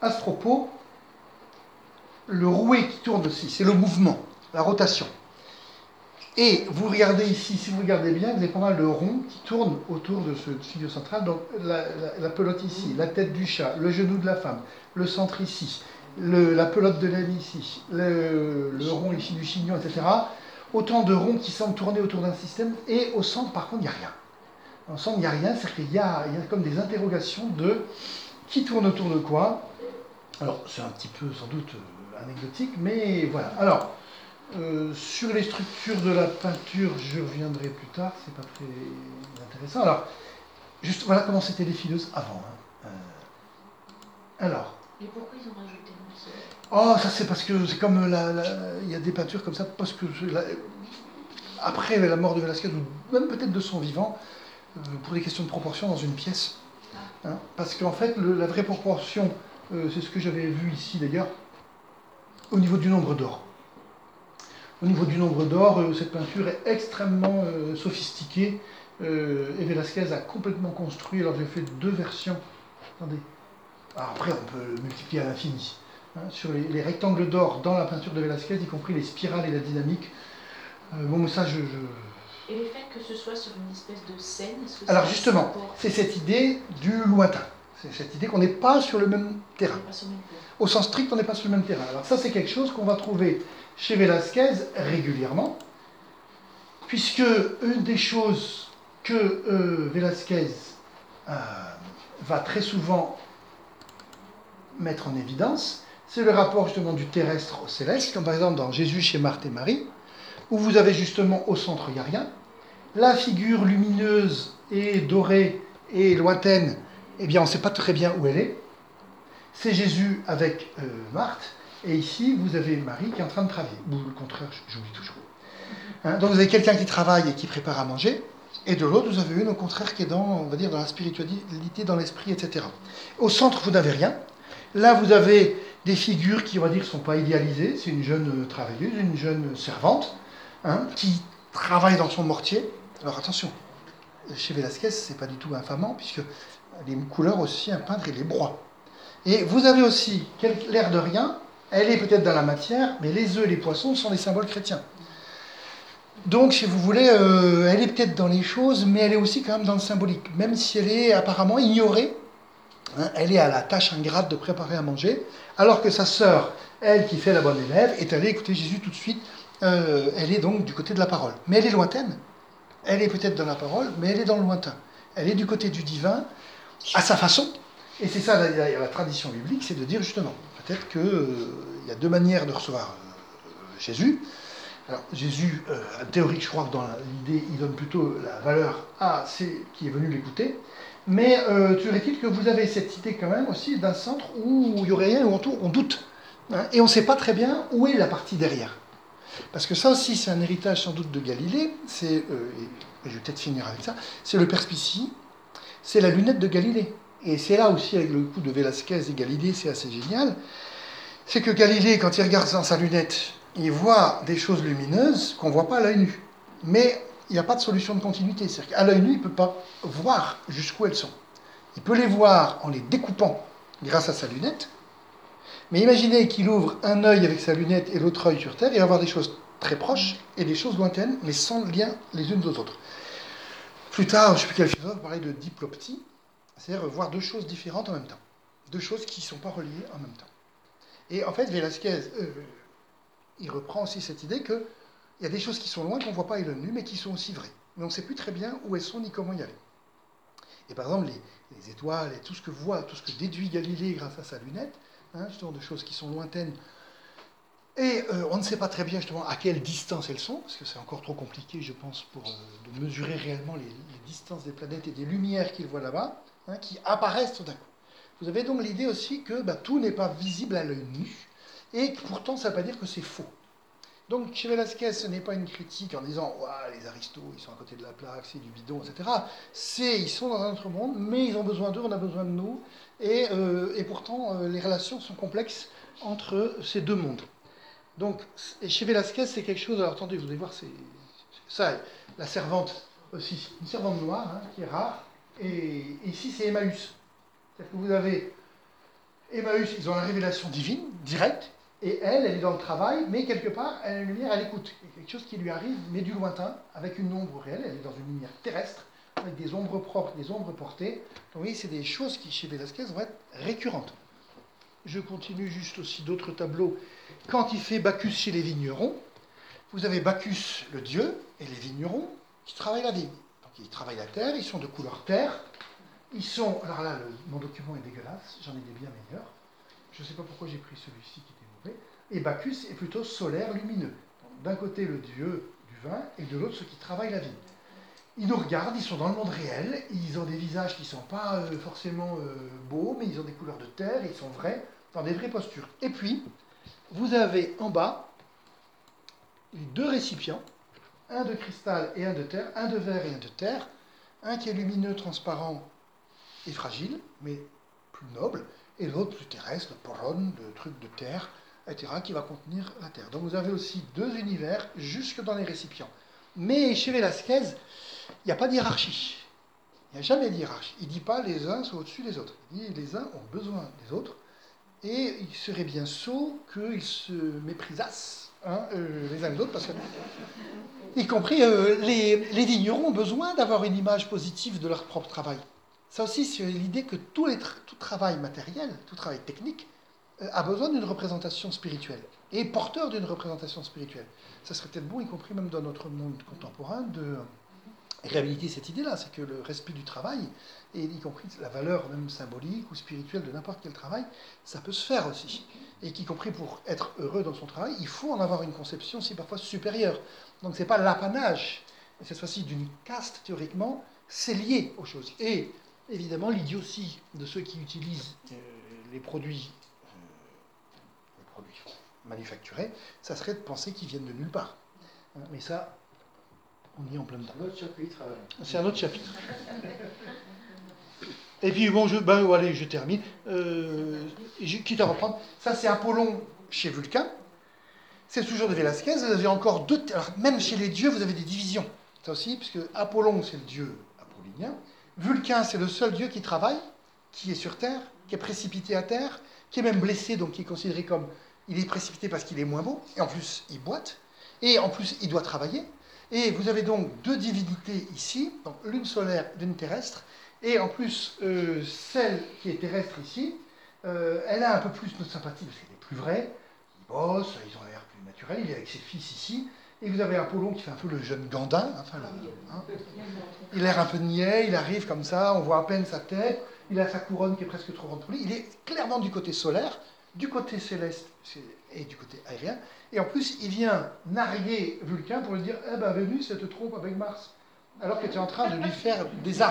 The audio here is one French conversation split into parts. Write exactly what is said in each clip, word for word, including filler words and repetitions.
à ce propos, le rouet qui tourne aussi, c'est le mouvement, la rotation. Et vous regardez ici, si vous regardez bien, vous avez pas mal de ronds qui tournent autour de ce figure centrale. Donc la, la, la pelote ici, la tête du chat, le genou de la femme, le centre ici, le, la pelote de l'âne ici, le, le rond ici du chignon, et cetera. Autant de ronds qui semblent tourner autour d'un système. Et au centre, par contre, il n'y a rien. Au centre, il n'y a rien, c'est-à-dire qu'il y a, il y a comme des interrogations de qui tourne autour de quoi. Alors, c'est un petit peu, sans doute, euh, anecdotique, mais voilà. Alors, Euh, sur les structures de la peinture, je reviendrai plus tard, c'est pas très intéressant. Alors, juste voilà comment c'était les fileuses avant. Hein. Euh, alors. Et pourquoi ils ont rajouté le ciel? Oh, ça c'est parce que c'est comme la, la, il y a des peintures comme ça, parce que la, après la mort de Velázquez, ou même peut-être de son vivant, euh, pour des questions de proportion dans une pièce. Hein, parce qu'en fait, le, la vraie proportion, euh, c'est ce que j'avais vu ici d'ailleurs, au niveau du nombre d'or. Au niveau du nombre d'or, euh, cette peinture est extrêmement euh, sophistiquée euh, et Velázquez a complètement construit. Alors j'ai fait deux versions. Attendez. Alors après, on peut le multiplier à l'infini. Hein, sur les, les rectangles d'or dans la peinture de Velázquez, y compris les spirales et la dynamique. Euh, bon, mais ça, je, je... Et le fait que ce soit sur une espèce de scène, est-ce que Alors justement, c'est cette idée du lointain. C'est cette idée qu'on n'est pas sur le même terrain. Au sens strict, on n'est pas sur le même terrain. Alors ça, c'est quelque chose qu'on va trouver chez Velázquez régulièrement, puisque une des choses que euh, Velázquez euh, va très souvent mettre en évidence, c'est le rapport justement du terrestre au céleste, comme par exemple dans Jésus chez Marthe et Marie, où vous avez justement au centre, il n'y a rien. La figure lumineuse et dorée et lointaine, eh bien on ne sait pas très bien où elle est. C'est Jésus avec euh, Marthe, et ici vous avez Marie qui est en train de travailler, ou le contraire, j'oublie toujours. Hein, donc vous avez quelqu'un qui travaille et qui prépare à manger, et de l'autre vous avez une au contraire qui est dans, on va dire, dans la spiritualité, dans l'esprit, et cetera. Au centre vous n'avez rien. Là vous avez des figures qui, on va dire, ne sont pas idéalisées. C'est une jeune travailleuse, une jeune servante, hein, qui travaille dans son mortier. Alors attention, chez Velázquez c'est pas du tout infamant, puisque les couleurs aussi, un peintre il les broie. Et vous avez aussi l'air de rien, elle est peut-être dans la matière, mais les œufs et les poissons sont des symboles chrétiens. Donc, si vous voulez, euh, elle est peut-être dans les choses, mais elle est aussi quand même dans le symbolique. Même si elle est apparemment ignorée, hein, elle est à la tâche ingrate de préparer à manger, alors que sa sœur, elle qui fait la bonne élève, est allée écouter Jésus tout de suite. Euh, elle est donc du côté de la parole. Mais elle est lointaine. Elle est peut-être dans la parole, mais elle est dans le lointain. Elle est du côté du divin, à sa façon. Et c'est ça la, la, la tradition biblique, c'est de dire justement, peut-être qu'il euh, y a deux manières de recevoir euh, Jésus. Alors Jésus, euh, en théorie, je crois que dans l'idée, il donne plutôt la valeur à ceux qui est venu l'écouter. Mais euh, toujours est-il que vous avez cette idée quand même aussi d'un centre où il n'y aurait rien, où on doute. Hein, et on ne sait pas très bien où est la partie derrière. Parce que ça aussi, c'est un héritage sans doute de Galilée, c'est, euh, et je vais peut-être finir avec ça, c'est le perspicie, c'est la lunette de Galilée. Et c'est là aussi, avec le coup de Velázquez et Galilée, c'est assez génial, c'est que Galilée, quand il regarde dans sa lunette, il voit des choses lumineuses qu'on ne voit pas à l'œil nu. Mais il n'y a pas de solution de continuité, c'est-à-dire qu'à l'œil nu, il ne peut pas voir jusqu'où elles sont. Il peut les voir en les découpant grâce à sa lunette, mais imaginez qu'il ouvre un œil avec sa lunette et l'autre œil sur Terre, il va voir des choses très proches et des choses lointaines, mais sans lien les unes aux autres. Plus tard, je ne sais plus quel philosophe parlait de diploptie, c'est-à-dire voir deux choses différentes en même temps. Deux choses qui ne sont pas reliées en même temps. Et en fait, Velázquez, euh, il reprend aussi cette idée qu'il y a des choses qui sont loin, qu'on ne voit pas à l'œil nu, mais qui sont aussi vraies. Mais on ne sait plus très bien où elles sont ni comment y aller. Et par exemple, les, les étoiles et tout ce que voit, tout ce que déduit Galilée grâce à sa lunette, hein, justement de choses qui sont lointaines, et euh, on ne sait pas très bien justement à quelle distance elles sont, parce que c'est encore trop compliqué, je pense, pour euh, de mesurer réellement les, les distances des planètes et des lumières qu'il voit là-bas, hein, qui apparaissent tout d'un coup. Vous avez donc l'idée aussi que bah, tout n'est pas visible à l'œil nu, et pourtant ça ne veut pas dire que c'est faux. Donc chez Velázquez, ce n'est pas une critique en disant ouah, les aristos, ils sont à côté de la plaque, c'est du bidon, et cetera. C'est, ils sont dans un autre monde, mais ils ont besoin d'eux, on a besoin de nous, et, euh, et pourtant euh, les relations sont complexes entre ces deux mondes. Donc et chez Velázquez, c'est quelque chose. Alors attendez, vous allez voir, c'est, c'est ça, la servante aussi, une servante noire hein, qui est rare, et ici c'est Emmaüs. C'est-à-dire que vous avez Emmaüs, ils ont la révélation divine, directe, et elle, elle est dans le travail, mais quelque part, elle a une lumière, elle écoute. Il y a quelque chose qui lui arrive, mais du lointain, avec une ombre réelle, elle est dans une lumière terrestre, avec des ombres propres, des ombres portées. Donc vous voyez, c'est des choses qui, chez Velázquez, vont être récurrentes. Je continue juste aussi d'autres tableaux. Quand il fait Bacchus chez les vignerons, vous avez Bacchus, le dieu, et les vignerons qui travaillent la vigne. Donc ils travaillent la terre, ils sont de couleur terre. Ils sont... Alors là, le, mon document est dégueulasse, j'en ai des bien meilleurs. Je ne sais pas pourquoi j'ai pris celui-ci qui était mauvais. Et Bacchus est plutôt solaire, lumineux. D'un côté, le dieu du vin, et de l'autre, ceux qui travaillent la vigne. Ils nous regardent, ils sont dans le monde réel, ils ont des visages qui ne sont pas euh, forcément euh, beaux, mais ils ont des couleurs de terre, ils sont vrais, dans des vraies postures. Et puis, vous avez en bas les deux récipients, un de cristal et un de terre, un de verre et un de terre, un qui est lumineux, transparent et fragile, mais plus noble, et l'autre plus terrestre, le poron, le truc de terre, et cetera, qui va contenir la terre. Donc vous avez aussi deux univers jusque dans les récipients. Mais chez Velázquez, il n'y a pas de hiérarchie. Il n'y a jamais de hiérarchie. Il ne dit pas les uns sont au-dessus des autres. Il dit les uns ont besoin des autres, et il serait bien sot qu'ils se méprisassent hein, euh, les uns les autres, parce que, y compris euh, les, les vignerons ont besoin d'avoir une image positive de leur propre travail. Ça aussi, c'est l'idée que tout, les tra- tout travail matériel, tout travail technique, euh, a besoin d'une représentation spirituelle, et porteur d'une représentation spirituelle. Ça serait peut-être bon, y compris même dans notre monde contemporain, de réhabiliter cette idée-là, c'est que le respect du travail, et y compris la valeur même symbolique ou spirituelle de n'importe quel travail, ça peut se faire aussi. Et qu'y compris pour être heureux dans son travail, il faut en avoir une conception aussi parfois supérieure. Donc ce n'est pas l'apanage, mais cette fois-ci d'une caste, théoriquement, c'est lié aux choses. Et évidemment, l'idiotie de ceux qui utilisent euh, les produits, euh, les produits manufacturés, ça serait de penser qu'ils viennent de nulle part. Mais ça, on y est en plein dedans. Un autre chapitre. euh, C'est un autre chapitre. Et puis, bon, je, ben, allez, je termine. Euh, je, quitte à reprendre. Ça, c'est Apollon chez Vulcain. C'est toujours de Velázquez. Vous avez encore deux. Alors, même chez les dieux, vous avez des divisions. Ça aussi, puisque Apollon, c'est le dieu apollinien. Vulcain, c'est le seul dieu qui travaille, qui est sur terre, qui est précipité à terre, qui est même blessé, donc qui est considéré comme. Il est précipité parce qu'il est moins beau. Et en plus, il boite. Et en plus, il doit travailler. Et vous avez donc deux divinités ici, donc l'une solaire, l'une terrestre, et en plus, euh, celle qui est terrestre ici, euh, elle a un peu plus notre sympathie, parce qu'elle est plus vraie, ils bossent, ils ont l'air plus naturel, il est avec ses fils ici, et vous avez Apollon qui fait un peu le jeune Gandin, enfin, là, hein, il a l'air un peu niais, il arrive comme ça, on voit à peine sa tête, il a sa couronne qui est presque trop grande pour lui, il est clairement du côté solaire, du côté céleste et du côté aérien, et en plus, il vient narguer Vulcain pour lui dire « Eh ben, Vénus, elle te trompe avec Mars, alors que tu es en train de lui faire des armes. »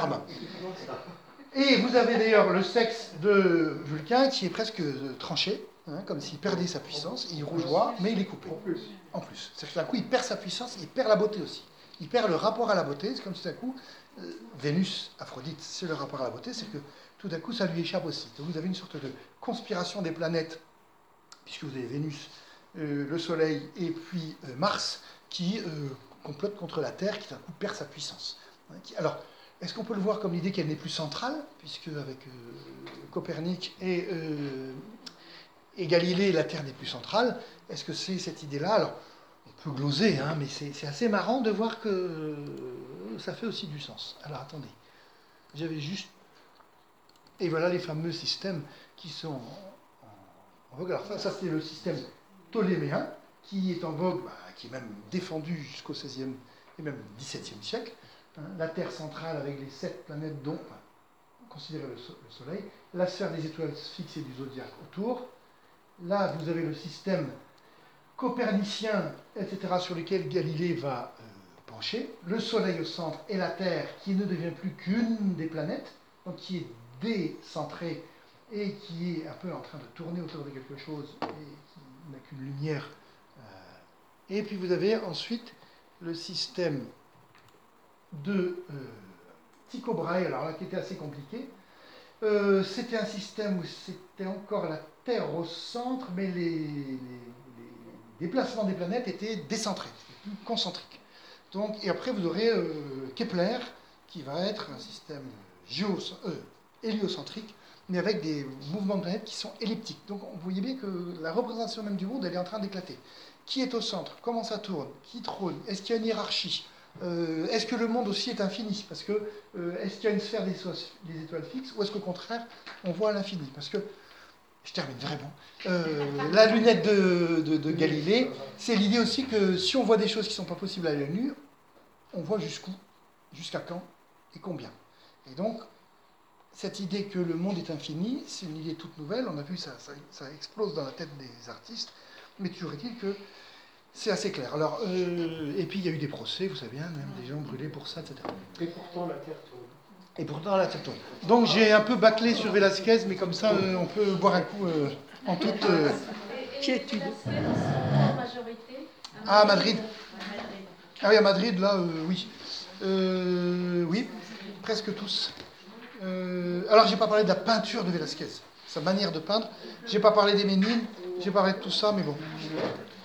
Et vous avez d'ailleurs le sexe de Vulcain qui est presque tranché, hein, comme s'il perdait sa puissance, il rougeoie, mais il est coupé. En plus. En plus. C'est-à-dire que d'un coup, il perd sa puissance, il perd la beauté aussi. Il perd le rapport à la beauté, c'est comme si d'un coup, euh, Vénus, Aphrodite, c'est le rapport à la beauté, c'est que tout d'un coup, ça lui échappe aussi. Donc vous avez une sorte de conspiration des planètes, puisque vous avez Vénus, euh, le Soleil et puis euh, Mars, qui euh, complotent contre la Terre, qui d'un coup perd sa puissance. Hein, qui, alors, est-ce qu'on peut le voir comme l'idée qu'elle n'est plus centrale, puisque avec euh, Copernic et, euh, et Galilée, la Terre n'est plus centrale? Est-ce que c'est cette idée-là? Alors, on peut gloser, hein, mais c'est, c'est assez marrant de voir que euh, ça fait aussi du sens. Alors, attendez. J'avais juste... Et voilà les fameux systèmes qui sont en, en, en vogue. Alors ça, ça c'est le système ptoléméen, qui est en vogue, bah, qui est même défendu jusqu'au seizième et même dix-septième siècle. Hein, la Terre centrale avec les sept planètes dont, enfin, considérez le, so- le Soleil, la sphère des étoiles fixes et du zodiaque autour. Là, vous avez le système copernicien, et cetera, sur lequel Galilée va euh, pencher. Le Soleil au centre et la Terre qui ne devient plus qu'une des planètes, donc qui est décentrée et qui est un peu en train de tourner autour de quelque chose et qui n'a qu'une lumière. Euh, et puis vous avez ensuite le système de euh, Tycho Brahe, alors là qui était assez compliqué. Euh, c'était un système où c'était encore la Terre au centre, mais les, les, les déplacements des planètes étaient décentrés, c'était plus concentrique. Donc, et après vous aurez euh, Kepler, qui va être un système géo, euh, héliocentrique, mais avec des mouvements de planètes qui sont elliptiques. Donc vous voyez bien que la représentation même du monde, elle est en train d'éclater. Qui est au centre? Comment ça tourne? Qui trône? Est-ce qu'il y a une hiérarchie? euh, Est-ce que le monde aussi est infini? Parce que euh, est-ce qu'il y a une sphère des, des étoiles fixes, ou est-ce qu'au contraire, on voit l'infini? Parce que, je termine vraiment, euh, la lunette de, de, de Galilée, c'est l'idée aussi que si on voit des choses qui ne sont pas possibles à l'œil nu, on voit jusqu'où, jusqu'à quand et combien. Et donc, cette idée que le monde est infini, c'est une idée toute nouvelle. On a vu ça, ça, ça explose dans la tête des artistes, mais toujours est-il que c'est assez clair. Alors, euh, et puis il y a eu des procès, vous savez bien, même des gens brûlés pour ça, et cetera. Et pourtant la Terre tourne. Et pourtant la Terre tourne. Donc j'ai un peu bâclé sur Velasquez, mais comme ça, euh, on peut boire un coup euh, en toute euh, quiétude. Ah, à Madrid. Ah oui, à Madrid, là, euh, oui. Euh, oui, presque tous. Euh, alors, j'ai pas parlé de la peinture de Velasquez, sa manière de peindre. J'ai pas parlé des Ménines, j'ai parlé de tout ça, mais bon.